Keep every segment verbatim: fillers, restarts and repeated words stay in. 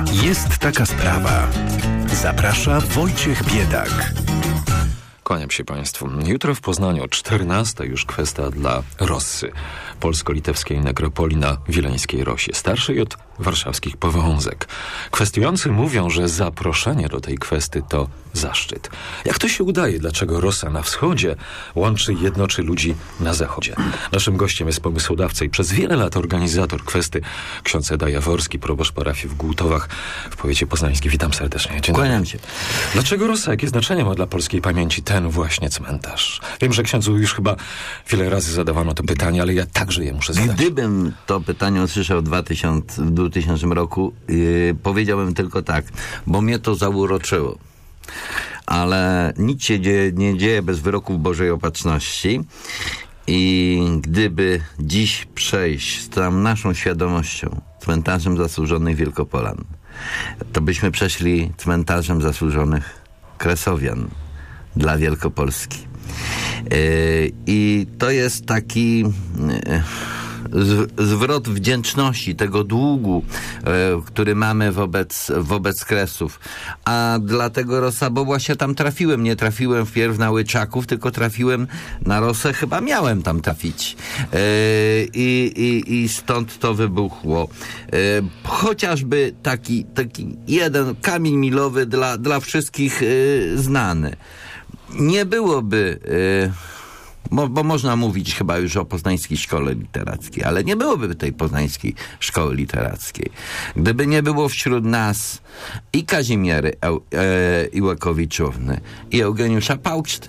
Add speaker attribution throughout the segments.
Speaker 1: Jest taka sprawa. Zaprasza Wojciech Biedak.
Speaker 2: Kłaniam się Państwu. Jutro w Poznaniu o czternastej już kwestia dla Rossy, polsko-litewskiej nekropolii na Wileńskiej Rosie, starszej od warszawskich powązek. Kwestionujący mówią, że zaproszenie do tej kwesty to zaszczyt. Jak to się udaje? Dlaczego Rossa na wschodzie łączy i jednoczy ludzi na zachodzie? Naszym gościem jest pomysłodawca i przez wiele lat organizator kwesty ksiądz Eda Jaworski, proboszcz parafii w Głutowach w powiecie poznańskim. Witam serdecznie. Dzień
Speaker 3: Kłaniam się.
Speaker 2: Dlaczego Rossa? Jakie znaczenie ma dla polskiej pamięci ten właśnie cmentarz? Wiem, że księdzu już chyba wiele razy zadawano to pytanie, ale ja także je muszę zadać.
Speaker 3: Gdybym to pytanie usłyszał w dwutysięcznym roku, yy, powiedziałbym tylko tak, bo mnie to zauroczyło. Ale nic się dzieje, nie dzieje bez wyroków Bożej Opatrzności. I gdyby dziś przejść z tą naszą świadomością cmentarzem zasłużonych Wielkopolan, to byśmy przeszli cmentarzem zasłużonych Kresowian dla Wielkopolski. Yy, I to jest taki yy, z, zwrot wdzięczności, tego długu, yy, który mamy wobec, wobec Kresów. A dlatego Rossa, bo właśnie tam trafiłem. Nie trafiłem wpierw na Łyczaków, tylko trafiłem na Rossę. Chyba miałem tam trafić. Yy, i, i, I stąd to wybuchło. Yy, chociażby taki, taki jeden kamień milowy dla, dla wszystkich yy, znany. Nie byłoby, yy, bo, bo można mówić chyba już o Poznańskiej Szkole Literackiej, ale nie byłoby tej Poznańskiej Szkoły Literackiej, gdyby nie było wśród nas i Kazimiery e, e, Iłakowiczówny i Eugeniusza Pałczty.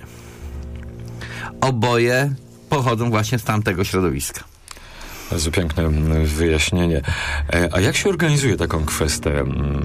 Speaker 3: Oboje pochodzą właśnie z tamtego środowiska.
Speaker 2: Bardzo piękne wyjaśnienie. A jak się organizuje taką kwestię?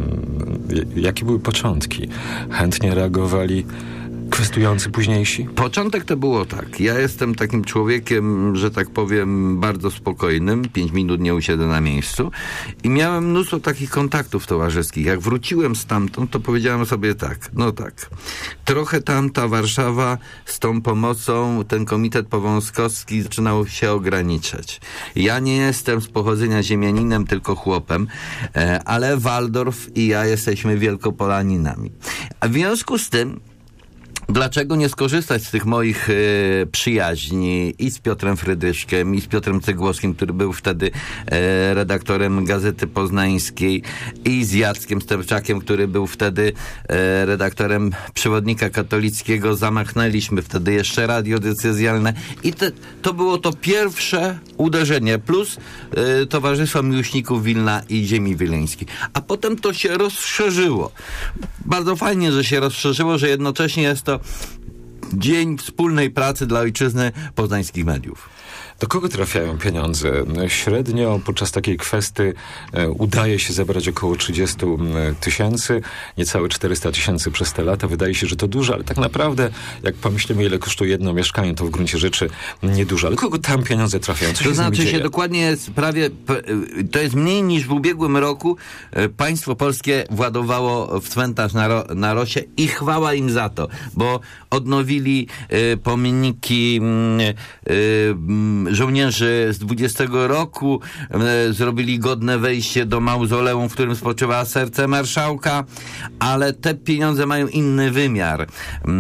Speaker 2: Jakie były początki? Chętnie reagowali kwestujący późniejsi?
Speaker 3: Początek to było tak. Ja jestem takim człowiekiem, że tak powiem, bardzo spokojnym. Pięć minut nie usiedzę na miejscu. I miałem mnóstwo takich kontaktów towarzyskich. Jak wróciłem stamtąd, to powiedziałem sobie tak. No tak. Trochę tamta Warszawa z tą pomocą, ten komitet powązkowski zaczynał się ograniczać. Ja nie jestem z pochodzenia ziemianinem, tylko chłopem, ale Waldorf i ja jesteśmy wielkopolaninami. A w związku z tym dlaczego nie skorzystać z tych moich e, przyjaźni i z Piotrem Frydyszkiem, i z Piotrem Cygłowskim, który był wtedy e, redaktorem Gazety Poznańskiej, i z Jackiem Sterczakiem, który był wtedy e, redaktorem Przewodnika Katolickiego. Zamachnęliśmy wtedy jeszcze radio decyzjalne i te, to było to pierwsze uderzenie, plus e, Towarzystwo Miłośników Wilna i Ziemi Wileńskiej. A potem to się rozszerzyło. Bardzo fajnie, że się rozszerzyło, że jednocześnie jest to dzień wspólnej pracy dla ojczyzny poznańskich mediów.
Speaker 2: Do kogo trafiają pieniądze? Średnio podczas takiej kwestii e, udaje się zebrać około trzydzieści tysięcy, niecałe czterysta tysięcy przez te lata. Wydaje się, że to dużo, ale tak naprawdę, jak pomyślimy, ile kosztuje jedno mieszkanie, to w gruncie rzeczy niedużo. Ale kogo tam pieniądze trafiają? Co
Speaker 3: to
Speaker 2: się
Speaker 3: znaczy
Speaker 2: się
Speaker 3: dokładnie jest prawie, to jest mniej niż w ubiegłym roku państwo polskie władowało w cmentarz na, Ro, na Rosie i chwała im za to, bo odnowili y, pomniki y, y, żołnierzy z dwudziestego roku, y, zrobili godne wejście do mauzoleum, w którym spoczywa serce marszałka, ale te pieniądze mają inny wymiar. Y,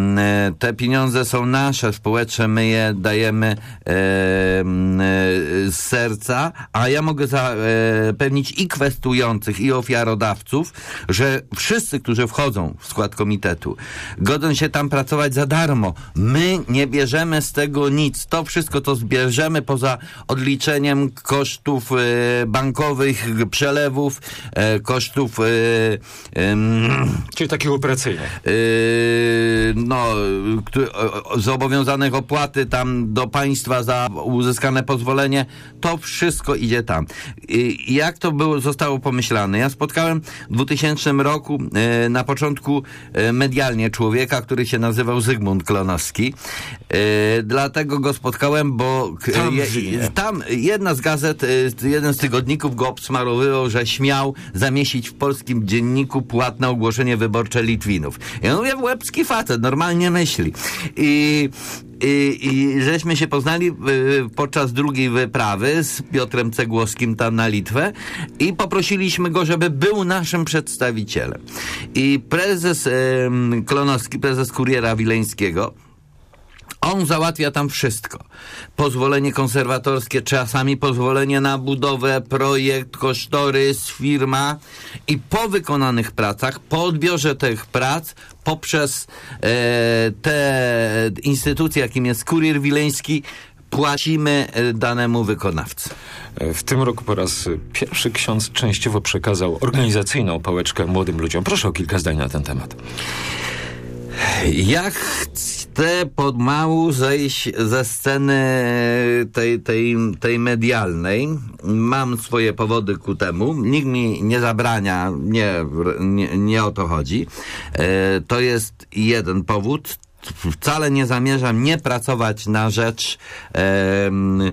Speaker 3: te pieniądze są nasze, społeczne, my je dajemy y, y, z serca, a ja mogę zapewnić i kwestujących, i ofiarodawców, że wszyscy, którzy wchodzą w skład komitetu, godzą się tam pracować za darmo. My nie bierzemy z tego nic. To wszystko, to zbierzemy poza odliczeniem kosztów e, bankowych, przelewów, e, kosztów e, e,
Speaker 2: czyli takich operacyjnych.
Speaker 3: E, no, zobowiązanych opłaty tam do państwa za uzyskane pozwolenie. To wszystko idzie tam. I jak to było, zostało pomyślane? Ja spotkałem w dwutysięcznym roku e, na początku e, medialnie człowieka, który się nazywał Zygmunt Klonowski. E, dlatego go spotkałem, bo...
Speaker 2: Tak, Tam,
Speaker 3: je, tam jedna z gazet, jeden z tygodników go obsmarowywał, że śmiał zamieścić w polskim dzienniku płatne ogłoszenie wyborcze Litwinów. Ja mówię, łebski facet, normalnie myśli. I I, I żeśmy się poznali y, podczas drugiej wyprawy z Piotrem Cegłowskim tam na Litwę i poprosiliśmy go, żeby był naszym przedstawicielem. I prezes y, Klonowski, prezes Kuriera Wileńskiego, on załatwia tam wszystko. Pozwolenie konserwatorskie, czasami pozwolenie na budowę, projekt, kosztorys, firma i po wykonanych pracach, po odbiorze tych prac, poprzez e, te instytucje, jakim jest Kurier Wileński, płacimy danemu wykonawcy.
Speaker 2: W tym roku po raz pierwszy ksiądz częściowo przekazał organizacyjną pałeczkę młodym ludziom. Proszę o kilka zdań na ten temat.
Speaker 3: Ja chcę pomału zejść ze sceny tej, tej, tej medialnej. Mam swoje powody ku temu. Nikt mi nie zabrania, nie, nie, nie o to chodzi. To jest jeden powód. Wcale nie zamierzam nie pracować na rzecz e, e,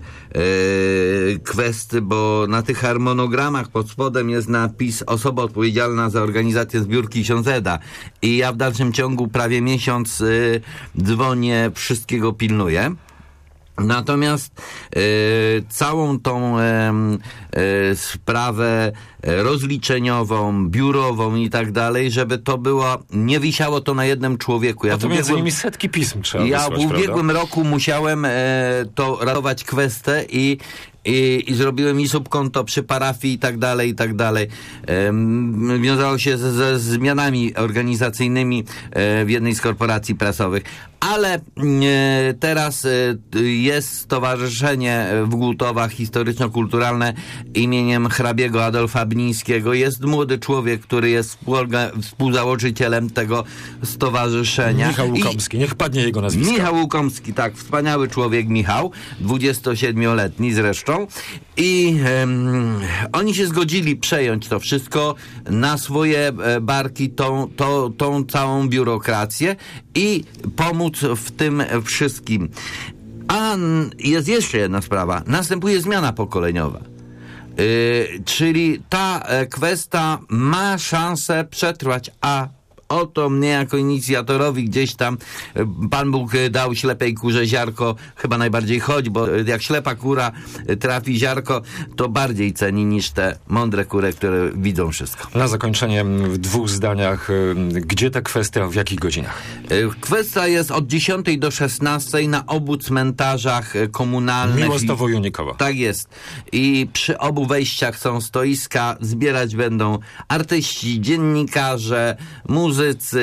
Speaker 3: kwestii, bo na tych harmonogramach pod spodem jest napis osoba odpowiedzialna za organizację zbiórki ksiądz Eda. I ja w dalszym ciągu prawie miesiąc y, dzwonię, wszystkiego pilnuję. Natomiast e, całą tą e, e, sprawę rozliczeniową, biurową i tak dalej, żeby to było, nie wisiało to na jednym człowieku.
Speaker 2: Ja to między innymi setki pism trzeba
Speaker 3: Ja
Speaker 2: wysłać,
Speaker 3: w ubiegłym
Speaker 2: prawda?
Speaker 3: roku musiałem e, to ratować kwestię i I, i zrobiłem i subkonto przy parafii i tak dalej, i tak dalej. Um, wiązało się ze, ze zmianami organizacyjnymi e, w jednej z korporacji prasowych. Ale e, teraz e, jest stowarzyszenie w Głutowach historyczno-kulturalne imieniem hrabiego Adolfa Bnińskiego. Jest młody człowiek, który jest współorga- współzałożycielem tego stowarzyszenia.
Speaker 2: Michał Łukomski, I, niech padnie jego nazwisko.
Speaker 3: Michał Łukomski, tak, wspaniały człowiek Michał, dwudziestosiedmioletni zresztą. I um, oni się zgodzili przejąć to wszystko na swoje barki, tą, tą, tą całą biurokrację i pomóc w tym wszystkim. A jest jeszcze jedna sprawa. Następuje zmiana pokoleniowa. Yy, czyli ta kwestia ma szansę przetrwać, a oto mnie jako inicjatorowi gdzieś tam Pan Bóg dał ślepej kurze ziarko, chyba najbardziej chodź, bo jak ślepa kura trafi ziarko, to bardziej ceni niż te mądre kury, które widzą wszystko.
Speaker 2: Na zakończenie w dwóch zdaniach, gdzie ta kwestia, w jakich godzinach?
Speaker 3: Kwestia jest od dziesiątej do szesnastej na obu cmentarzach komunalnych.
Speaker 2: Miłostowo-Junikowo.
Speaker 3: Tak jest. I przy obu wejściach są stoiska, zbierać będą artyści, dziennikarze, muzycy,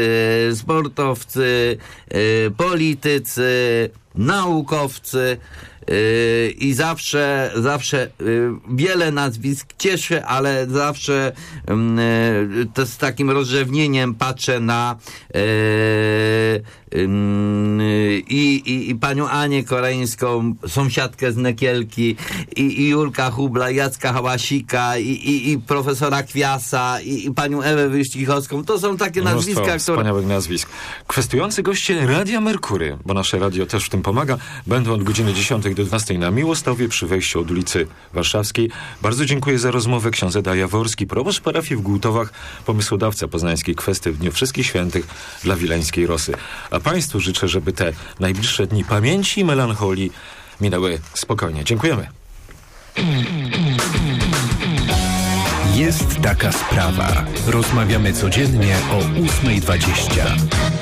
Speaker 3: sportowcy, y, politycy, naukowcy y, i zawsze, zawsze y, wiele nazwisk cieszy, ale zawsze y, to z takim rozrzewnieniem patrzę na y, y, i, i, i panią Anię Koreńską, sąsiadkę z Nekielki, i, i Jurka Hubla, Jacka Hałasika, i, i, i profesora Kwiasa, i, i panią Ewę Wyścichowską. To są takie
Speaker 2: Mnóstwo
Speaker 3: nazwiska, które...
Speaker 2: wspaniałych nazwisk. Kwestujący goście Radia Merkury, bo nasze radio też w tym pomaga, będą od godziny dziesiątej do dwunastej na Miłostowie przy wejściu od ulicy Warszawskiej. Bardzo dziękuję za rozmowę. Ksiądz Eda Jaworski, proboszcz parafii w Głutowach, pomysłodawca poznańskiej kwestii w Dniu Wszystkich Świętych dla Wileńskiej Rosy. A Państwu życzę, żeby te najbliższe dni pamięci i melancholii minęły spokojnie. Dziękujemy.
Speaker 1: Jest taka sprawa. Rozmawiamy codziennie o ósma dwadzieścia.